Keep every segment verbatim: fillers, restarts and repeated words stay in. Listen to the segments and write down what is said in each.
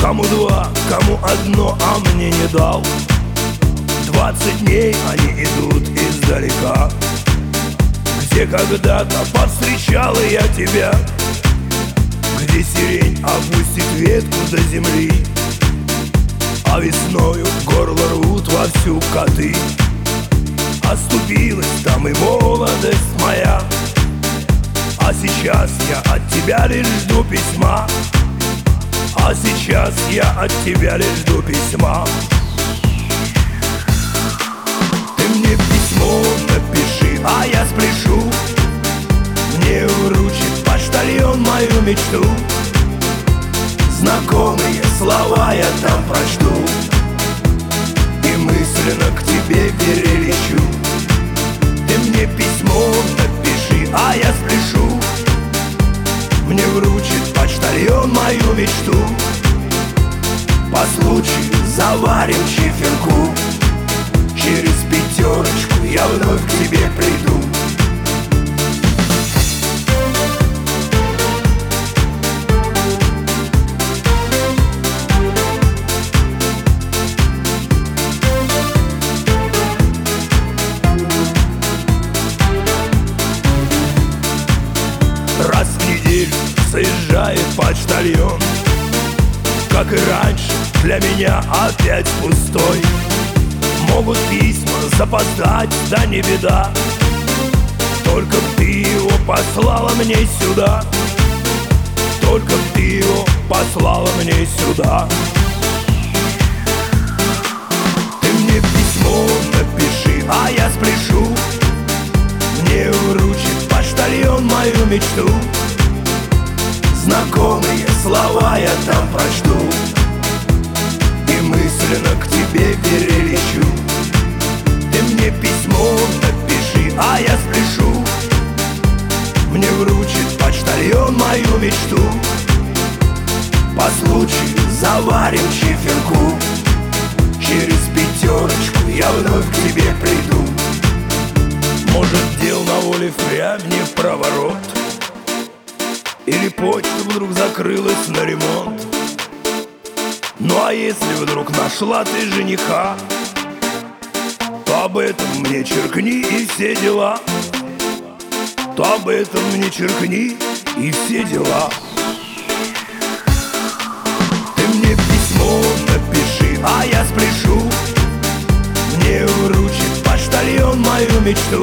Кому два, кому одно, а мне не дал. Двадцать дней они идут издалека, где когда-то повстречала я тебя, где сирень опустит ветку до земли, а весною горло рвут вовсю коты. Оступилась там и молодость моя, а сейчас я от тебя лишь жду письма. А сейчас я от тебя лишь жду письма. Ты мне письмо напиши, а я спрешу. Мне вручит почтальон мою мечту. Знакомые слова я там прочту и мысленно к тебе перелечу. Ты мне письмо напиши, а я спрешу. Мне вручит почтальон мою мечту. По случаю заварим чиферку. Через пятерочку я вновь к тебе приду. Раз в неделю заезжает почтальон, как и раньше, для меня опять пустой. Могут письма запоздать, да не беда, только б ты его послала мне сюда. Только б ты его послала мне сюда. Ты мне письмо напиши, а я спрешу. Мне вручит почтальон мою мечту. Знакомые слова я там прочту и мысленно к тебе перелечу. Ты мне письмо напиши, а я спрешу. Мне вручит почтальон мою мечту. По случаю заварим чиферку. Через пятерочку я вновь к тебе приду. Может, дел на воле впрямь не в проворот, или почта вдруг закрылась на ремонт. Ну а если вдруг нашла ты жениха, то об этом мне черкни и все дела. То об этом мне черкни и все дела. Ты мне письмо напиши, а я спрешу. Мне вручит почтальон мою мечту.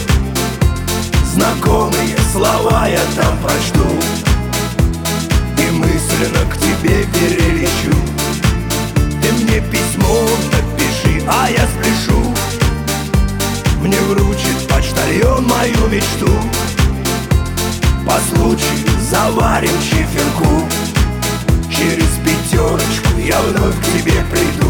Знакомые слова я там прочту и мысленно к тебе перелечу. Ты мне письмо напиши, а я спрешу. Мне вручит почтальон мою мечту. По случаю заварим чиферку. Через пятерочку я вновь к тебе приду.